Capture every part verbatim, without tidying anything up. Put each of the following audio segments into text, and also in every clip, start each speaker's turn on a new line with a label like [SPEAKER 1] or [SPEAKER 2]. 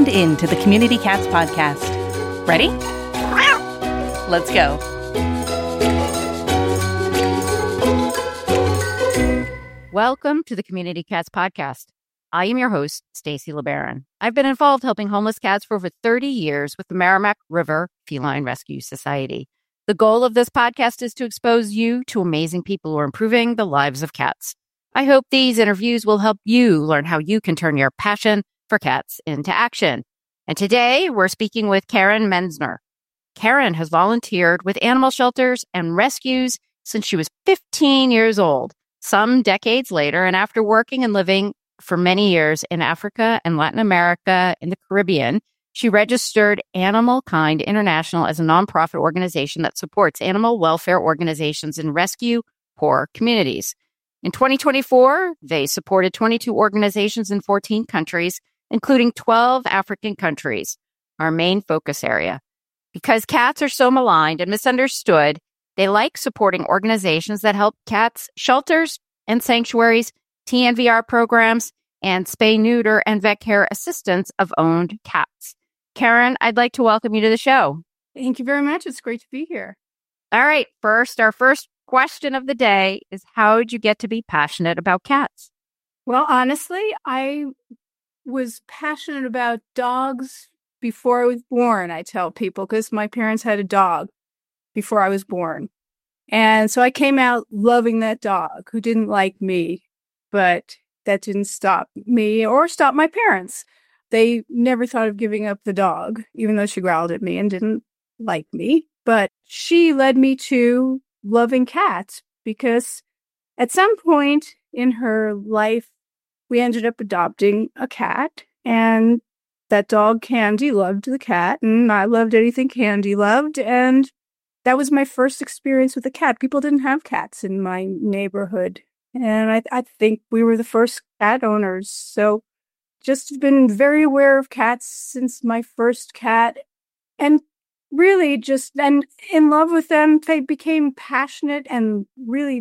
[SPEAKER 1] tuned in to the Community Cats podcast. Ready? Let's go.
[SPEAKER 2] Welcome to the Community Cats podcast. I am your host, Stacy LeBaron. I've been involved helping homeless cats for over thirty years with the Merrimack River Feline Rescue Society. The goal of this podcast is to expose you to amazing people who are improving the lives of cats. I hope these interviews will help you learn how you can turn your passion for cats into action. And today we're speaking with Karen Menzner. Karen has volunteered with animal shelters and rescues since she was fifteen years old. Some decades later, and after working and living for many years in Africa and Latin America and the Caribbean, she registered Animal Kind International as a nonprofit organization that supports animal welfare organizations in rescue poor communities. In twenty twenty-four, they supported twenty-two organizations in fourteen countries, including twelve African countries, our main focus area. Because cats are so maligned and misunderstood, they like supporting organizations that help cats, shelters and sanctuaries, T N V R programs, and spay, neuter, and vet care assistance of owned cats. Karen, I'd like to welcome you to the show.
[SPEAKER 3] Thank you very much. It's great to be here.
[SPEAKER 2] All right. First, our first question of the day is, how did you get to be passionate about cats?
[SPEAKER 3] Well, honestly, I was passionate about dogs before I was born, I tell people, because my parents had a dog before I was born. And so I came out loving that dog who didn't like me, but that didn't stop me or stop my parents. They never thought of giving up the dog, even though she growled at me and didn't like me. But she led me to loving cats because at some point in her life, we ended up adopting a cat, and that dog, Candy, loved the cat, and I loved anything Candy loved, and that was my first experience with a cat. People didn't have cats in my neighborhood, and I, I think we were the first cat owners, so just been very aware of cats since my first cat, and really just and in love with them. They became passionate and really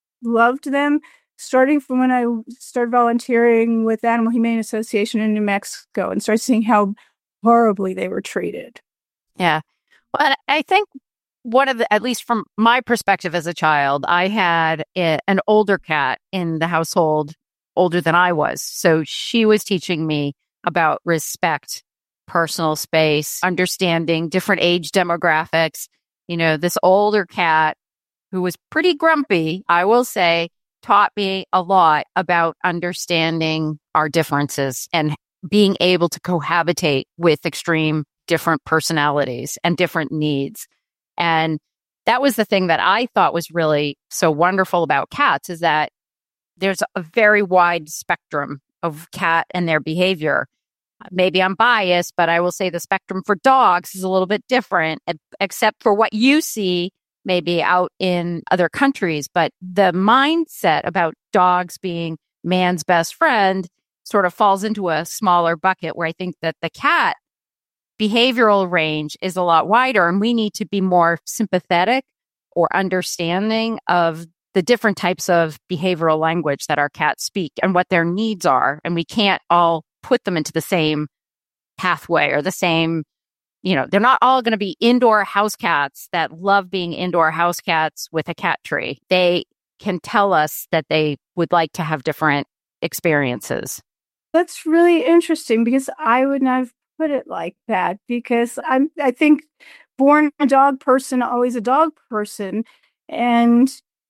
[SPEAKER 3] loved them, starting from when I started volunteering with Animal Humane Association in New Mexico and started seeing how horribly they were treated.
[SPEAKER 2] Yeah. Well, I think one of the, at least from my perspective as a child, I had a, an older cat in the household, older than I was. So she was teaching me about respect, personal space, understanding different age demographics. You know, this older cat who was pretty grumpy, I will say, taught me a lot about understanding our differences and being able to cohabitate with extreme different personalities and different needs. And that was the thing that I thought was really so wonderful about cats, is that there's a very wide spectrum of cat and their behavior. Maybe I'm biased, but I will say the spectrum for dogs is a little bit different, except for what you see maybe out in other countries. But the mindset about dogs being man's best friend sort of falls into a smaller bucket, where I think that the cat behavioral range is a lot wider, and we need to be more sympathetic or understanding of the different types of behavioral language that our cats speak and what their needs are. And we can't all put them into the same pathway or the same, you know, they're not all going to be indoor house cats that love being indoor house cats with a cat tree. They can tell us that they would like to have different experiences.
[SPEAKER 3] That's really interesting, because I would not have put it like that, because I'm, I think born a dog person, always a dog person. And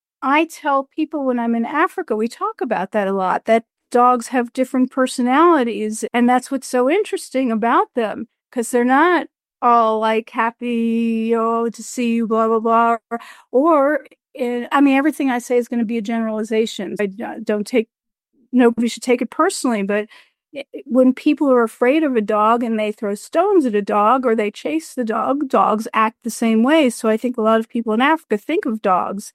[SPEAKER 3] I tell people when I'm in Africa, we talk about that a lot, that dogs have different personalities. And that's what's so interesting about them, because they're not all like happy, oh, to see you, blah, blah, blah. Or, or uh, I mean, everything I say is going to be a generalization. I don't take, nobody should take it personally, but when people are afraid of a dog and they throw stones at a dog or they chase the dog, dogs act the same way. So I think a lot of people in Africa think of dogs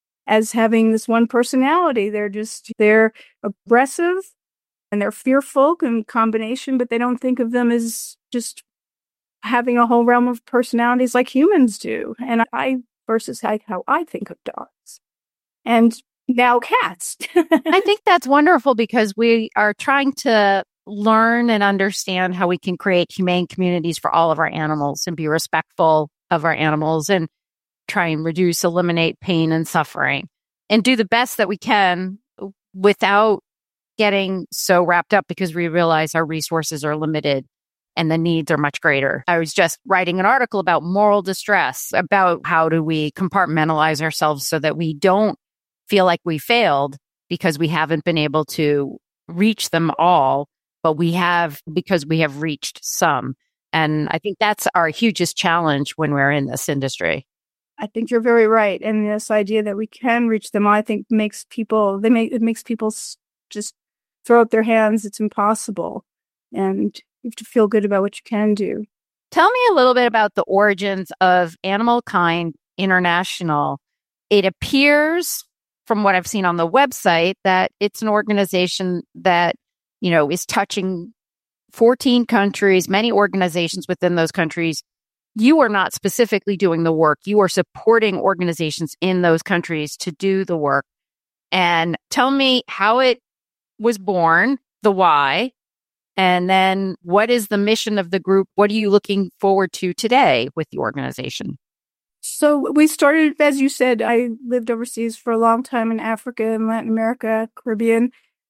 [SPEAKER 3] as having this one personality. They're just, they're aggressive and they're fearful in combination, but they don't think of them as just having a whole realm of personalities like humans do. And I, versus how I think of dogs. And now cats.
[SPEAKER 2] I think that's wonderful, because we are trying to learn and understand how we can create humane communities for all of our animals and be respectful of our animals and try and reduce, eliminate pain and suffering and do the best that we can without getting so wrapped up because we realize our resources are limited and the needs are much greater. I was just writing an article about moral distress, about how do we compartmentalize ourselves so that we don't feel like we failed because we haven't been able to reach them all, but we have because we have reached some. And I think that's our hugest challenge when we're in this industry.
[SPEAKER 3] I think you're very right. And this idea that we can reach them, I think makes people, they make, it makes people just throw up their hands. It's impossible. And you have to feel good about what you can do.
[SPEAKER 2] Tell me a little bit about the origins of Animal Kind International. It appears from what I've seen on the website that it's an organization that, you know, is touching fourteen countries, many organizations within those countries. You are not specifically doing the work. You are supporting organizations in those countries to do the work. And tell me how it was born, the why, and then what is the mission of the group? What are you looking forward to today with the organization?
[SPEAKER 3] So we started, as you said, I lived overseas for a long time in Africa and Latin America, Caribbean,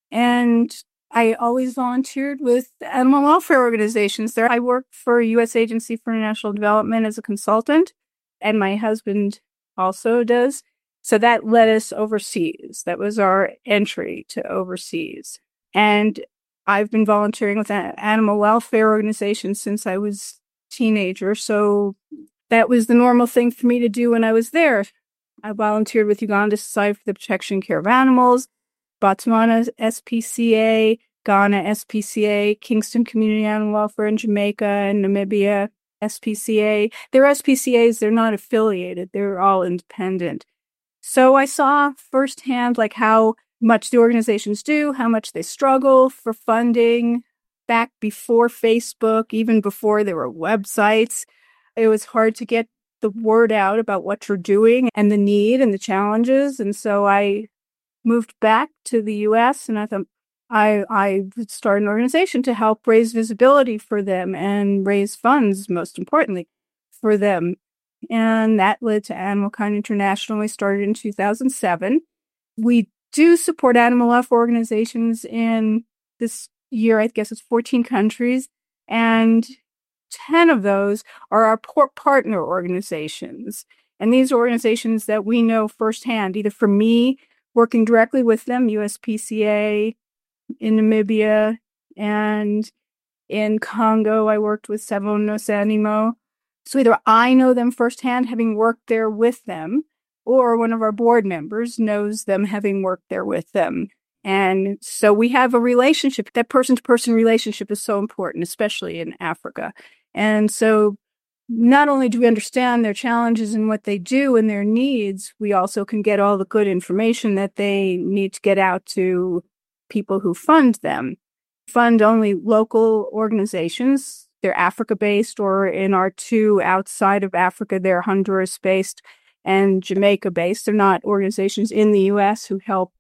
[SPEAKER 3] and I always volunteered with animal welfare organizations there. I worked for U S Agency for International Development as a consultant, and my husband also does. So that led us overseas. That was our entry to overseas. And I've been volunteering with animal welfare organizations since I was a teenager. So that was the normal thing for me to do when I was there. I volunteered with Uganda Society for the Protection and Care of Animals, Botswana S P C A, Ghana S P C A, Kingston Community Animal Welfare in Jamaica and Namibia S P C A. They're S P C As, they're not affiliated, they're all independent. So I saw firsthand like how much the organizations do, how much they struggle for funding back before Facebook, even before there were websites. It was hard to get the word out about what you're doing and the need and the challenges. And so I moved back to the U S and I thought I, I would start an organization to help raise visibility for them and raise funds, most importantly, for them. And that led to Animal Kind International. We started in two thousand seven. We do support animal welfare organizations in this year, I guess it's fourteen countries, and ten of those are our partner organizations. And these are organizations that we know firsthand, either from me working directly with them, U S P C A in Namibia, and in Congo, I worked with Sevo Nos Animo. So either I know them firsthand, having worked there with them, or one of our board members knows them, having worked there with them. And so we have a relationship. That person-to-person relationship is so important, especially in Africa. And so not only do we understand their challenges and what they do and their needs, we also can get all the good information that they need to get out to people who fund them. Fund only local organizations. They're Africa-based, or in our two outside of Africa, they're Honduras-based and Jamaica-based. They're not organizations in the U S who help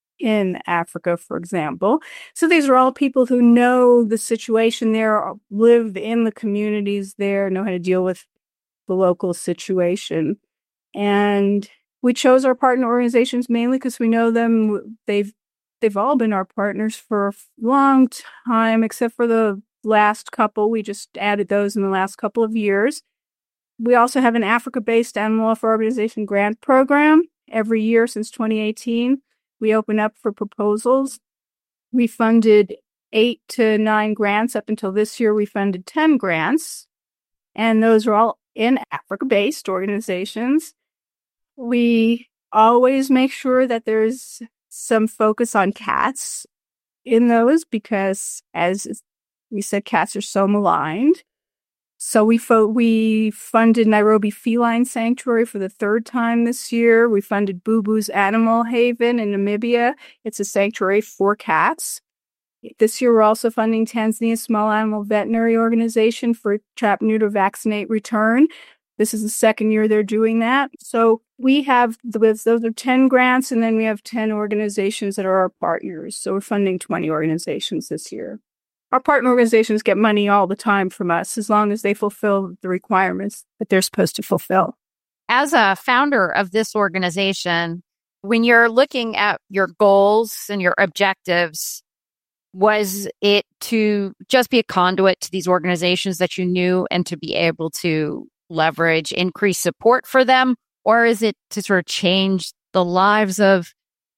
[SPEAKER 3] in Africa, for example. So these are all people who know the situation there, live in the communities there, know how to deal with the local situation. And we chose our partner organizations mainly because we know them. They've they've all been our partners for a long time, except for the last couple. We just added those in the last couple of years. We also have an Africa-based animal welfare organization grant program every year since twenty eighteen. We open up for proposals. We funded eight to nine grants. Up until this year, we funded ten grants. And those are all in Africa-based organizations. We always make sure that there's some focus on cats in those because, as we said, cats are so maligned. So we fo- we funded Nairobi Feline Sanctuary for the third time this year. We funded Boo Boo's Animal Haven in Namibia. It's a sanctuary for cats. This year, we're also funding Tanzania Small Animal Veterinary Organization for Trap, Neuter, Vaccinate, Return. This is the second year they're doing that. So we have, those are ten grants, and then we have ten organizations that are our partners. So we're funding twenty organizations this year. our partner organizations get money all the time from us as long as they fulfill the requirements that they're supposed to fulfill.
[SPEAKER 2] As a founder of this organization, when you're looking at your goals and your objectives, was it to just be a conduit to these organizations that you knew and to be able to leverage increased support for them? Or is it to sort of change the lives of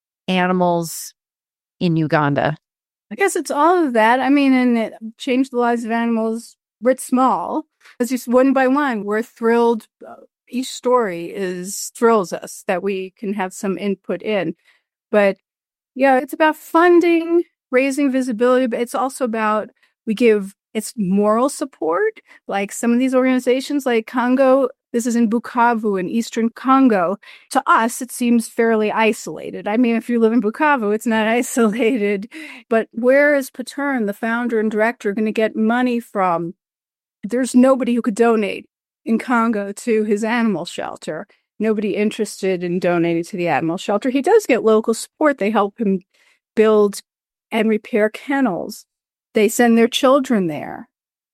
[SPEAKER 2] animals in Uganda?
[SPEAKER 3] I guess it's all of that. I mean, and it changed the lives of animals writ small. It's just one by one. We're thrilled. Each story is thrills us that we can have some input in. But yeah, it's about funding, raising visibility, but it's also about we give it's moral support. Like some of these organizations like Congo, this is in Bukavu in Eastern Congo. To us, it seems fairly isolated. I mean, if you live in Bukavu, it's not isolated. But where is Patern, the founder and director, going to get money from? There's nobody who could donate in Congo to his animal shelter. Nobody interested in donating to the animal shelter. He does get local support. They help him build and repair kennels. They send their children there.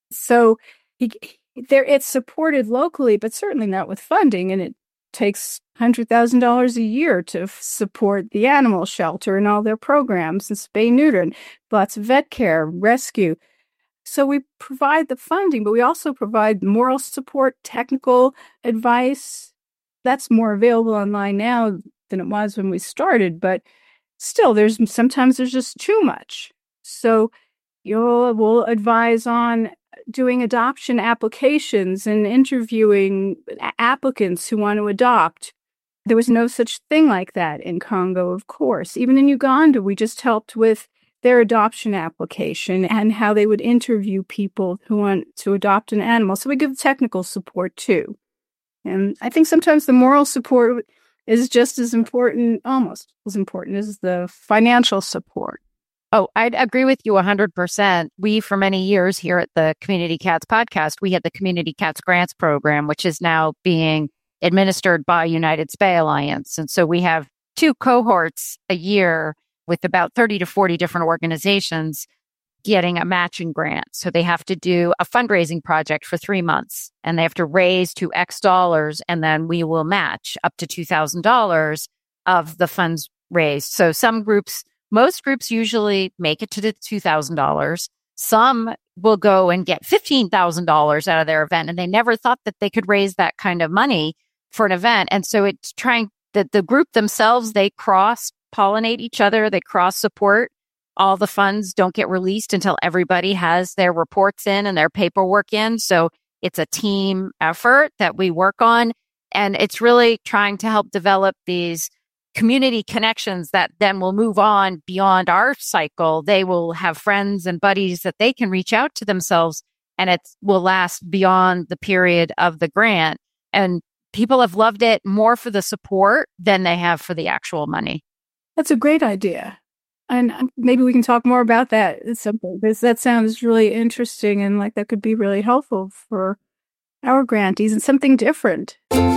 [SPEAKER 3] So he, there, it's supported locally, but certainly not with funding. And it takes one hundred thousand dollars a year to f- support the animal shelter and all their programs and spay neuter and lots of vet care, rescue. So we provide the funding, but we also provide moral support, technical advice. That's more available online now than it was when we started, but still, there's sometimes there's just too much. So you'll we'll advise on doing adoption applications and interviewing applicants who want to adopt. There was no such thing like that in Congo, of course. Even in Uganda, we just helped with their adoption application and how they would interview people who want to adopt an animal. So we give technical support too. And I think sometimes the moral support is just as important, almost as important as the financial support.
[SPEAKER 2] Oh, I'd agree with you one hundred percent. We, for many years here at the Community Cats podcast, we had the Community Cats Grants Program, which is now being administered by United Spay Alliance. And so we have two cohorts a year with about thirty to forty different organizations getting a matching grant. So they have to do a fundraising project for three months and they have to raise to X dollars and then we will match up to two thousand dollars of the funds raised. So some groups, most groups usually make it to the two thousand dollars. Some will go and get fifteen thousand dollars out of their event and they never thought that they could raise that kind of money for an event. And so it's trying that the group themselves, they cross pollinate each other, they cross support. All the funds don't get released until everybody has their reports in and their paperwork in. So it's a team effort that we work on. And it's really trying to help develop these community connections that then will move on beyond our cycle. They will have friends and buddies that they can reach out to themselves and it will last beyond the period of the grant. And people have loved it more for the support than they have for the actual money.
[SPEAKER 3] That's a great idea. And maybe we can talk more about that at some point, because that sounds really interesting and like that could be really helpful for our grantees and something different.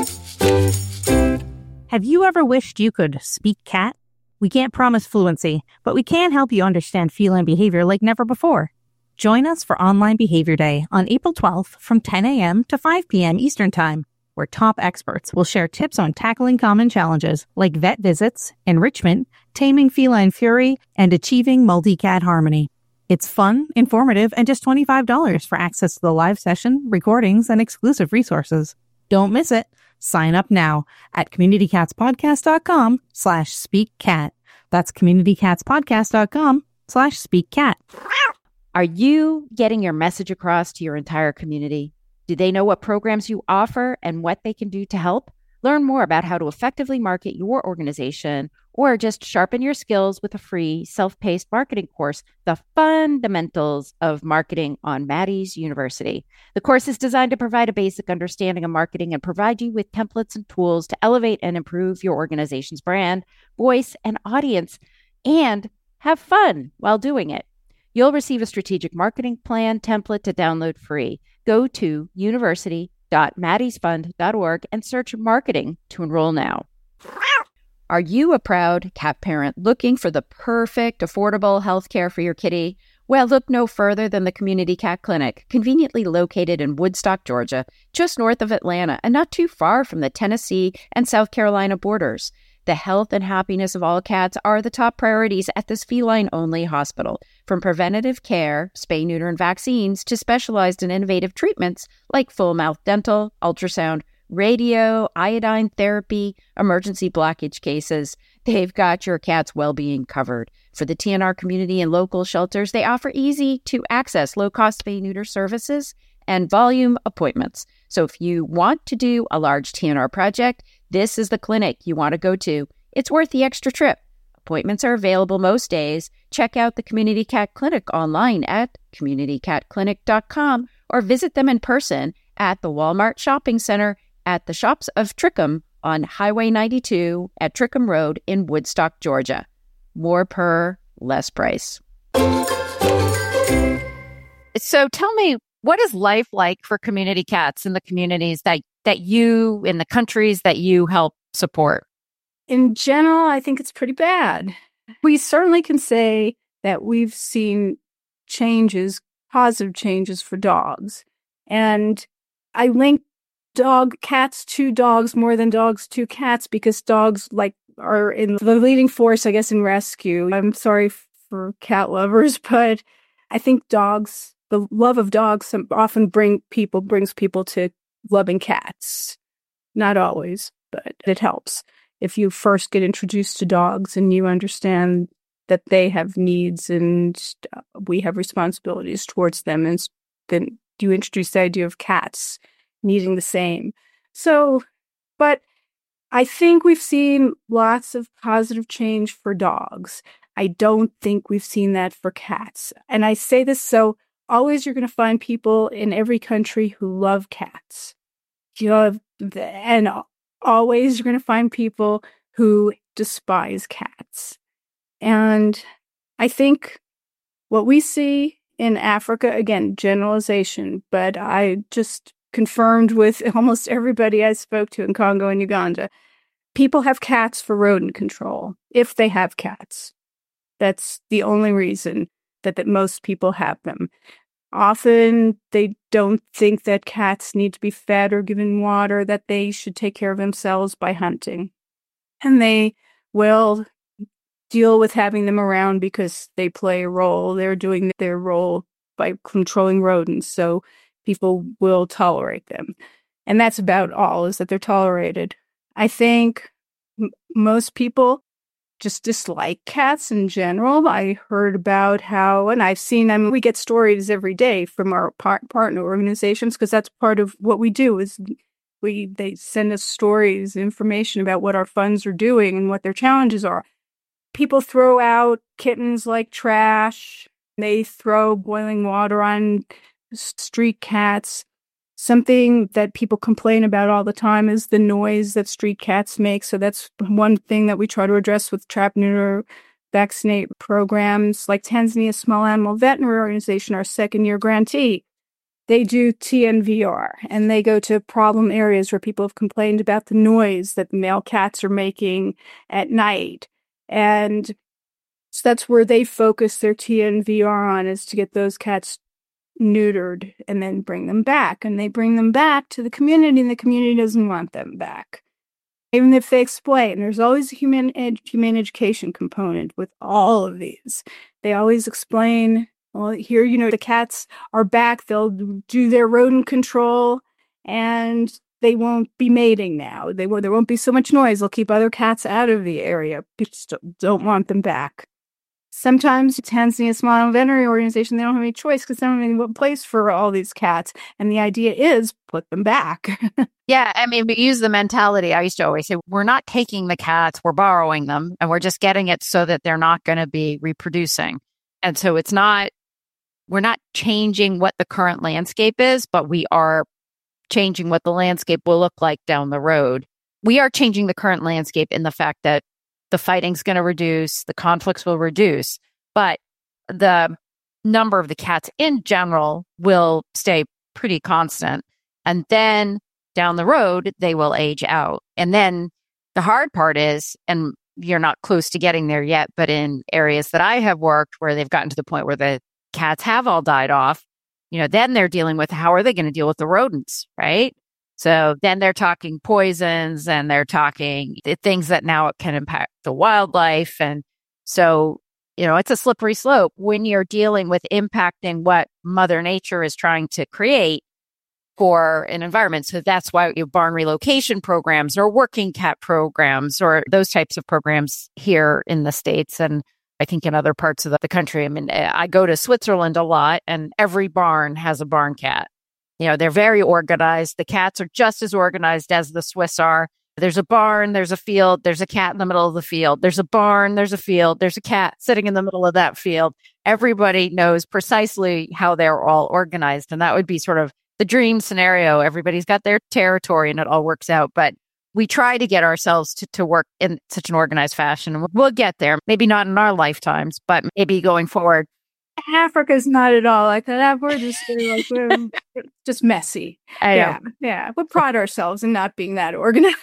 [SPEAKER 4] Have you ever wished you could speak cat? We can't promise fluency, but we can help you understand feline behavior like never before. Join us for Online Behavior Day on April twelfth from ten a.m. to five p.m. Eastern Time, where top experts will share tips on tackling common challenges like vet visits, enrichment, taming feline fury, and achieving multi-cat harmony. It's fun, informative, and just twenty-five dollars for access to the live session, recordings, and exclusive resources. Don't miss it. Sign up now at communitycatspodcast.com slash speakcat. That's communitycatspodcast.com slash speakcat.
[SPEAKER 5] Are you getting your message across to your entire community? Do they know what programs you offer and what they can do to help? Learn more about how to effectively market your organization or just sharpen your skills with a free self-paced marketing course, The Fundamentals of Marketing on Maddie's University. The course is designed to provide a basic understanding of marketing and provide you with templates and tools to elevate and improve your organization's brand, voice, and audience, and have fun while doing it. You'll receive a strategic marketing plan template to download free. Go to university dot maddies fund dot org and search marketing to enroll now. Are you a proud cat parent looking for the perfect, affordable healthcare for your kitty? Well, look no further than the Community Cat Clinic, conveniently located in Woodstock, Georgia, just north of Atlanta and not too far from the Tennessee and South Carolina borders. The health and happiness of all cats are the top priorities at this feline-only hospital. From preventative care, spay, neuter, and vaccines, to specialized and innovative treatments like full-mouth dental, ultrasound, radio, iodine therapy, emergency blockage cases, they've got your cat's well-being covered. For the T N R community and local shelters, they offer easy-to-access, low-cost spay-neuter services and volume appointments. So if you want to do a large T N R project, this is the clinic you want to go to. It's worth the extra trip. Appointments are available most days. Check out the Community Cat Clinic online at community cat clinic dot com or visit them in person at the Walmart Shopping Center at the Shops of Trickham on Highway ninety-two at Trickham Road in Woodstock, Georgia. More per, less price.
[SPEAKER 2] So tell me, what is life like for community cats in the communities that, that you, in the countries that you help support?
[SPEAKER 3] In general, I think it's pretty bad. We certainly can say that we've seen changes, positive changes for dogs. And I link dog cats to dogs more than dogs to cats because dogs like are in the leading force, I guess, in rescue. I'm sorry for cat lovers, but I think dogs, the love of dogs often bring people, brings people to loving cats. Not always, but it helps. If you first get introduced to dogs and you understand that they have needs and we have responsibilities towards them, and then you introduce the idea of cats needing the same. So, but I think we've seen lots of positive change for dogs. I don't think we've seen that for cats. And I say this so always you're going to find people in every country who love cats. You know, and always you're going to find people who despise cats. And I think what we see in Africa, again, generalization, but I just confirmed with almost everybody I spoke to in Congo and Uganda, people have cats for rodent control, if they have cats. That's the only reason that, that most people have them. Often they don't think that cats need to be fed or given water, that they should take care of themselves by hunting. And they will deal with having them around because they play a role. They're doing their role by controlling rodents, so people will tolerate them. And that's about all, is that they're tolerated. I think m- most people just dislike cats in general. I heard about how, and I've seen, I mean, we get stories every day from our par- partner organizations, because that's part of what we do is we, they send us stories, information about what our funds are doing and what their challenges are. People throw out kittens like trash. They throw boiling water on street cats. Something that people complain about all the time is the noise that street cats make. So that's one thing that we try to address with trap, neuter, vaccinate programs like Tanzania Small Animal Veterinary Organization, our second year grantee. They do T N V R, and they go to problem areas where people have complained about the noise that the male cats are making at night. And so that's where they focus their T N V R on, is to get those cats neutered and then bring them back. And they bring them back to the community, and the community doesn't want them back. Even if they explain, there's always a human, ed- human education component with all of these. They always explain, well, here, you know, the cats are back, they'll do their rodent control, and they won't be mating now. They won't, there won't be so much noise. They'll keep other cats out of the area. People don't want them back. Sometimes Tanzania Small Animal Veterinary Organization, they don't have any choice because they don't have any place for all these cats. And the idea is put them back.
[SPEAKER 2] Yeah, I mean, we use the mentality. I used to always say, we're not taking the cats, we're borrowing them, and we're just getting it so that they're not going to be reproducing. And so it's not, we're not changing what the current landscape is, but we are changing what the landscape will look like down the road. We are changing the current landscape in the fact that the fighting's going to reduce, the conflicts will reduce, but the number of the cats in general will stay pretty constant. And then down the road, they will age out. And then the hard part is, and you're not close to getting there yet, but in areas that I have worked where they've gotten to the point where the cats have all died off, you know, then they're dealing with how are they going to deal with the rodents, right? So then they're talking poisons and they're talking the things that now can impact the wildlife. And so, you know, it's a slippery slope when you're dealing with impacting what Mother Nature is trying to create for an environment. So that's why you know, barn relocation programs or working cat programs or those types of programs here in the States. And I think in other parts of the country. I mean, I go to Switzerland a lot and every barn has a barn cat. You know, they're very organized. The cats are just as organized as the Swiss are. There's a barn, there's a field, there's a cat in the middle of the field. There's a barn, there's a field, there's a cat sitting in the middle of that field. Everybody knows precisely how they're all organized. And that would be sort of the dream scenario. Everybody's got their territory and it all works out. But we try to get ourselves to, to work in such an organized fashion. And we'll get there. Maybe not in our lifetimes, but maybe going forward.
[SPEAKER 3] Africa's not at all like that. We're just like we're just messy.
[SPEAKER 2] I
[SPEAKER 3] yeah,
[SPEAKER 2] know.
[SPEAKER 3] yeah. We pride ourselves in not being that organized.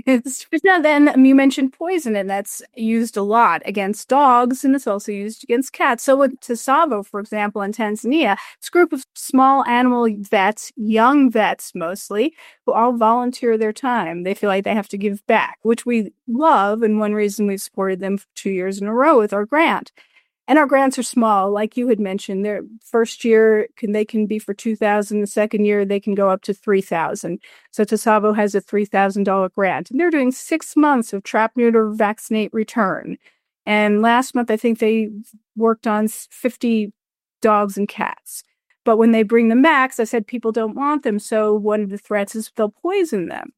[SPEAKER 3] Now, then um, you mentioned poison, and that's used a lot against dogs, and it's also used against cats. So with Tsavo, for example, in Tanzania, it's a group of small animal vets, young vets mostly, who all volunteer their time. They feel like they have to give back, which we love, and one reason we've supported them for two years in a row with our grant. And our grants are small, like you had mentioned. Their first year, can they can be for two thousand dollars. The second year, they can go up to three thousand dollars. So Tsavo has a three thousand dollars grant. And they're doing six months of trap, neuter, vaccinate, return. And last month, I think they worked on fifty dogs and cats. But when they bring them back, as I said, people don't want them. So one of the threats is they'll poison them.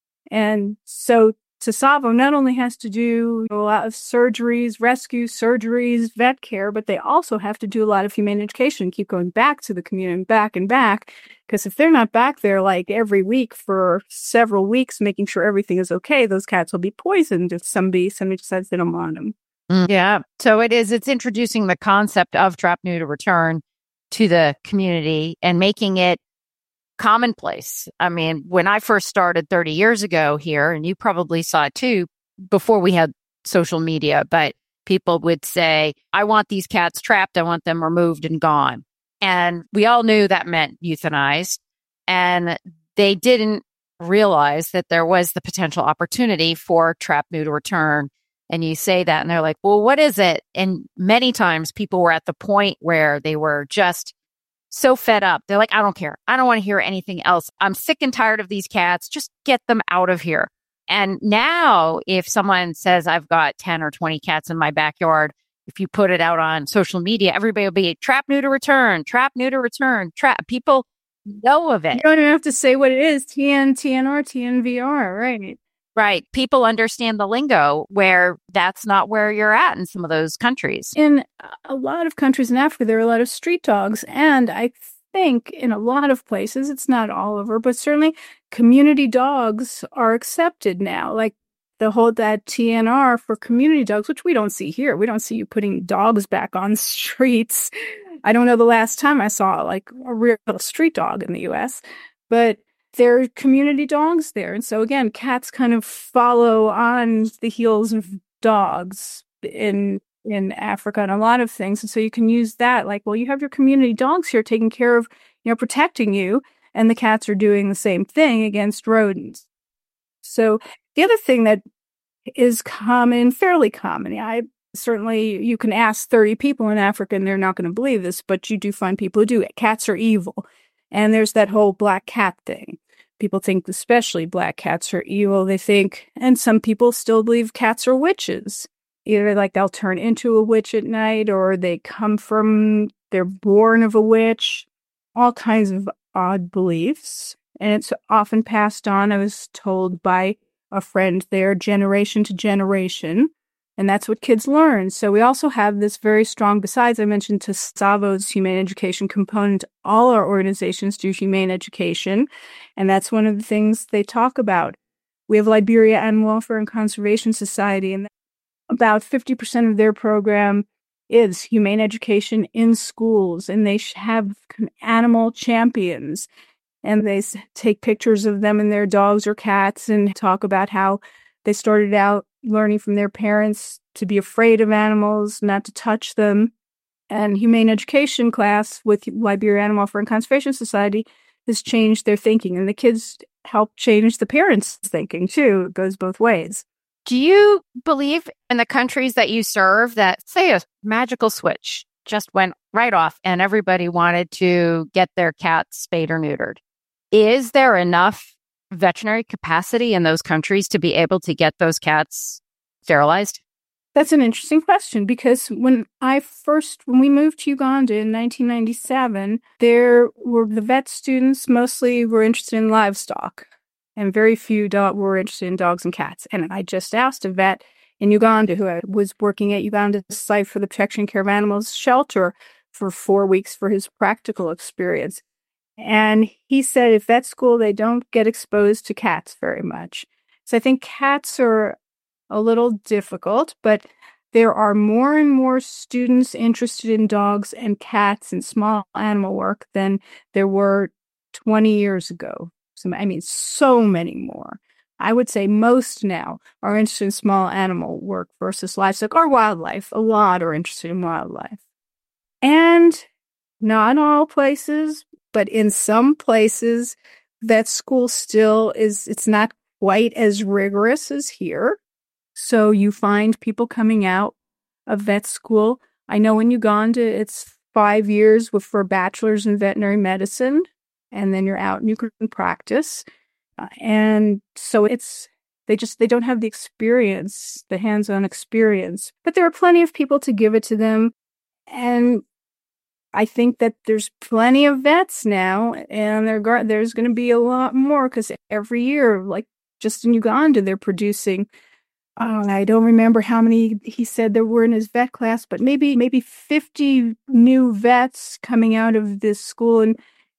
[SPEAKER 3] And so Tsavo not only has to do a lot of surgeries, rescue surgeries, vet care, but they also have to do a lot of humane education, keep going back to the community, back and back. Because if they're not back there like every week for several weeks, making sure everything is okay, those cats will be poisoned if somebody, somebody decides they don't want them.
[SPEAKER 2] Mm, yeah. So it is, it's introducing the concept of trap, neuter, return to the community and making it commonplace. I mean, when I first started thirty years ago here, and you probably saw it too, before we had social media, but people would say, I want these cats trapped. I want them removed and gone. And we all knew that meant euthanized. And they didn't realize that there was the potential opportunity for trap, neuter, return. And you say that and they're like, well, what is it? And many times people were at the point where they were just so fed up. They're like, I don't care. I don't want to hear anything else. I'm sick and tired of these cats. Just get them out of here. And now if someone says I've got ten or twenty cats in my backyard, if you put it out on social media, everybody will be trap, neuter, return, trap, neuter, return, trap. People know of it.
[SPEAKER 3] You don't even have to say what it is. T N, T N R, T N V R, right?
[SPEAKER 2] Right. People understand the lingo where that's not where you're at in some of those countries.
[SPEAKER 3] In a lot of countries in Africa, there are a lot of street dogs. And I think in a lot of places, it's not all over, but certainly community dogs are accepted now. Like the whole that T N R for community dogs, which we don't see here. We don't see you putting dogs back on streets. I don't know the last time I saw like a real street dog in the U S, but there are community dogs there. And so again, cats kind of follow on the heels of dogs in in Africa and a lot of things. And so you can use that like, well, you have your community dogs here taking care of, you know, protecting you, and the cats are doing the same thing against rodents. So the other thing that is common, fairly common, I certainly, you can ask thirty people in Africa and they're not going to believe this, but you do find people who do it. Cats are evil. And there's that whole black cat thing. People think especially black cats are evil. They think, and some people still believe cats are witches. Either like they'll turn into a witch at night, or they come from, they're born of a witch. All kinds of odd beliefs. And it's often passed on, I was told by a friend there, generation to generation. And that's what kids learn. So we also have this very strong, besides I mentioned Tsavo's humane education component, all our organizations do humane education. And that's one of the things they talk about. We have Liberia Animal Welfare and Conservation Society, and about fifty percent of their program is humane education in schools. And they have animal champions. And they take pictures of them and their dogs or cats and talk about how they started out learning from their parents to be afraid of animals, not to touch them. and humane education class with Liberia Animal Welfare and Conservation Society has changed their thinking. And the kids help change the parents' thinking, too. It goes both ways.
[SPEAKER 2] Do you believe in the countries that you serve that, say, a magical switch just went right off and everybody wanted to get their cats spayed or neutered? Is there enough veterinary capacity in those countries to be able to get those cats sterilized?
[SPEAKER 3] That's an interesting question, because when I first, when we moved to Uganda in nineteen ninety-seven, there were the vet students mostly were interested in livestock, and very few do- were interested in dogs and cats. And I just asked a vet in Uganda who was working at Uganda's site for the Protection and Care of Animals shelter for four weeks for his practical experience. And he said at vet school, they don't get exposed to cats very much. So I think cats are a little difficult, but there are more and more students interested in dogs and cats and small animal work than there were twenty years ago. So, I mean, so many more. I would say most now are interested in small animal work versus livestock or wildlife. A lot are interested in wildlife. And not all places, but in some places, vet school still is, it's not quite as rigorous as here. So you find people coming out of vet school. I know in Uganda, it's five years with, for bachelor's in veterinary medicine, and then you're out and you can practice. Uh, and so it's, they just, they don't have the experience, the hands-on experience, but there are plenty of people to give it to them. And I think that there's plenty of vets now, and there, there's going to be a lot more, because every year, like just in Uganda, they're producing, oh, I don't remember how many he said there were in his vet class, but maybe maybe fifty new vets coming out of this school in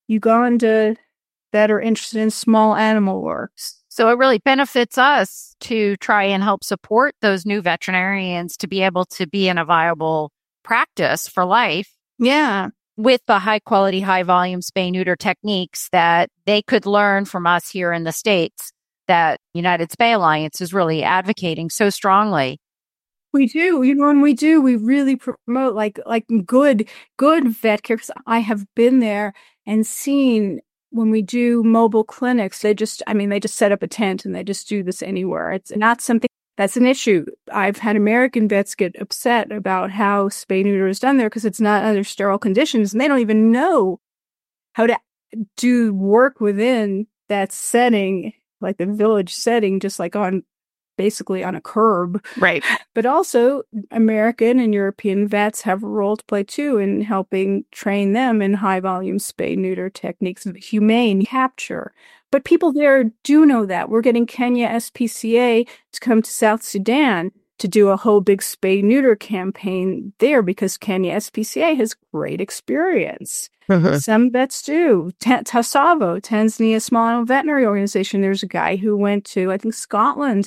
[SPEAKER 3] Uganda that are interested in small animal work.
[SPEAKER 2] So it really benefits us to try and help support those new veterinarians to be able to be in a viable practice for life.
[SPEAKER 3] Yeah.
[SPEAKER 2] With the high quality, high volume spay neuter techniques that they could learn from us here in the States, that United Spay Alliance is really advocating so strongly.
[SPEAKER 3] We do. You know, when we do, we really promote like like good, good vet care. Because I have been there and seen when we do mobile clinics, they just, I mean, they just set up a tent and they just do this anywhere. It's not something that's an issue. I've had American vets get upset about how spay neuter is done there because it's not under sterile conditions, and they don't even know how to do work within that setting, like the village setting, just like on basically on a curb.
[SPEAKER 2] Right.
[SPEAKER 3] But also American and European vets have a role to play too in helping train them in high volume spay neuter techniques of humane capture. But people there do know that. We're getting Kenya S P C A to come to South Sudan to do a whole big spay neuter campaign there because Kenya S P C A has great experience. Mm-hmm. Some vets do. T- Tasavo, Tanzania Small Animal Veterinary Organization, there's a guy who went to, I think, Scotland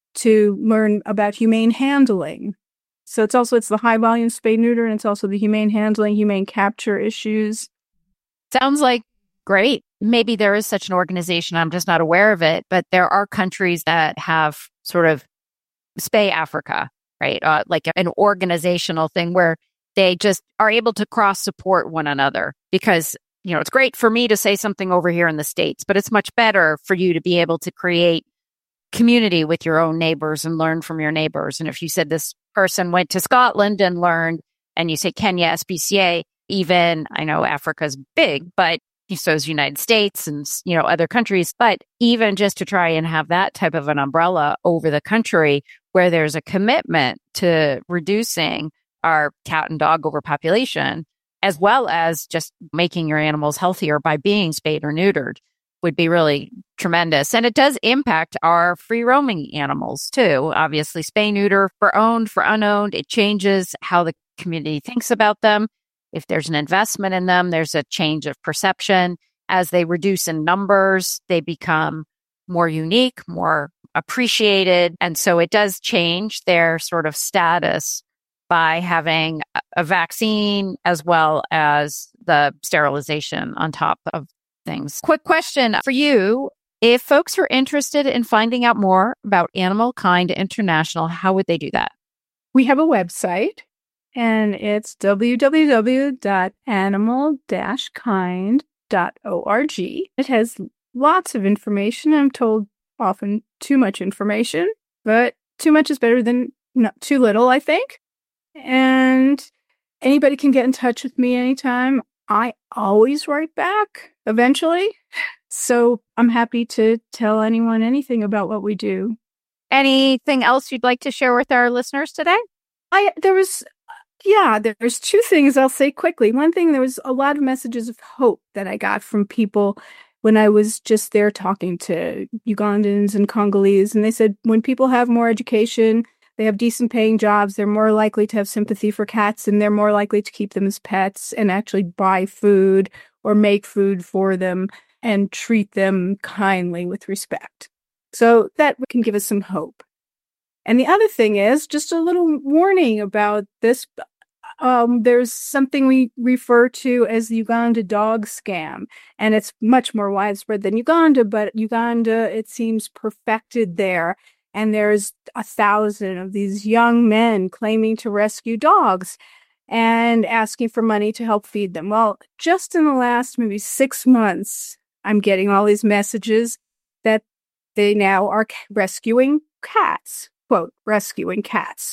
[SPEAKER 3] to learn about humane handling. So it's also, it's the high volume spay neuter, and it's also the humane handling, humane capture issues.
[SPEAKER 2] Sounds like great. Maybe there is such an organization. I'm just not aware of it, but there are countries that have sort of Spay Africa, right? Uh, like an organizational thing where they just are able to cross support one another, because, you know, it's great for me to say something over here in the States, but it's much better for you to be able to create community with your own neighbors and learn from your neighbors. And if you said this person went to Scotland and learned, and you say Kenya S P C A, even, I know Africa's big, but so is United States and, you know, other countries, but even just to try and have that type of an umbrella over the country where there's a commitment to reducing our cat and dog overpopulation, as well as just making your animals healthier by being spayed or neutered, would be really tremendous. And it does impact our free roaming animals too. Obviously, spay neuter for owned, for unowned, it changes how the community thinks about them. If there's an investment in them, there's a change of perception. As they reduce in numbers, they become more unique, more appreciated. And so it does change their sort of status by having a vaccine as well as the sterilization on top of things. Quick question for you. If folks are interested in finding out more about Animal Kind International, how would they do that?
[SPEAKER 3] We have a website, and it's w w w dot animal dash kind dot org. It has lots of information. I'm told often too much information, but too much is better than not too little, I think. And anybody can get in touch with me anytime. I always write back eventually. So I'm happy to tell anyone anything about what we do.
[SPEAKER 2] Anything else you'd like to share with our listeners today?
[SPEAKER 3] I there was, yeah, there's two things I'll say quickly. One thing, there was a lot of messages of hope that I got from people when I was just there talking to Ugandans and Congolese. And they said when people have more education, they have decent paying jobs, they're more likely to have sympathy for cats, and they're more likely to keep them as pets and actually buy food or make food for them and treat them kindly with respect. So that can give us some hope. And the other thing is just a little warning about this. Um, there's something we refer to as the Uganda dog scam, and it's much more widespread than Uganda, but Uganda, it seems, perfected there. And there's a thousand of these young men claiming to rescue dogs and asking for money to help feed them. Well, just in the last maybe six months, I'm getting all these messages that they now are rescuing cats, quote, rescuing cats.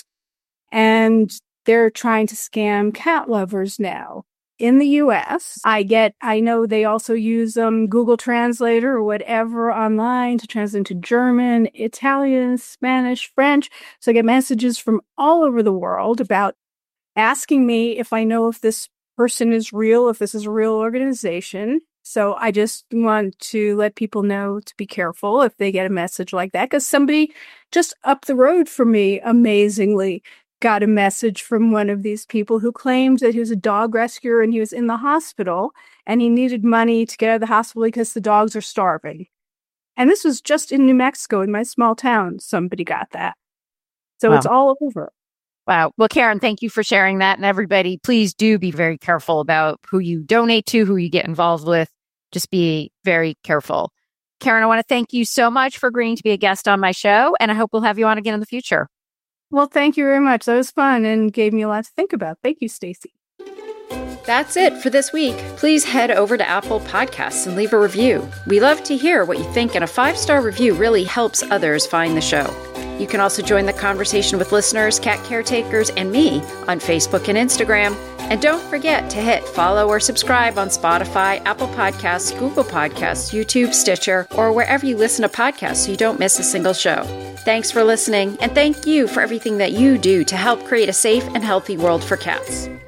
[SPEAKER 3] And they're trying to scam cat lovers now. In the U S, I get, I know they also use um, Google Translator or whatever online to translate into German, Italian, Spanish, French. So I get messages from all over the world about asking me if I know if this person is real, if this is a real organization. So I just want to let people know to be careful if they get a message like that, because somebody just up the road from me, amazingly, got a message from one of these people who claimed that he was a dog rescuer and he was in the hospital and he needed money to get out of the hospital because the dogs are starving. And this was just in New Mexico, in my small town. Somebody got that. So
[SPEAKER 2] Wow.
[SPEAKER 3] It's all over.
[SPEAKER 2] Wow. Well, Karen, thank you for sharing that. And everybody, please do be very careful about who you donate to, who you get involved with. Just be very careful. Karen, I want to thank you so much for agreeing to be a guest on my show, and I hope we'll have you on again in the future.
[SPEAKER 3] Well, thank you very much. That was fun and gave me a lot to think about. Thank you, Stacey.
[SPEAKER 5] That's it for this week. Please head over to Apple Podcasts and leave a review. We love to hear what you think, and a five-star review really helps others find the show. You can also join the conversation with listeners, cat caretakers, and me on Facebook and Instagram. And don't forget to hit follow or subscribe on Spotify, Apple Podcasts, Google Podcasts, YouTube, Stitcher, or wherever you listen to podcasts so you don't miss a single show. Thanks for listening, and thank you for everything that you do to help create a safe and healthy world for cats.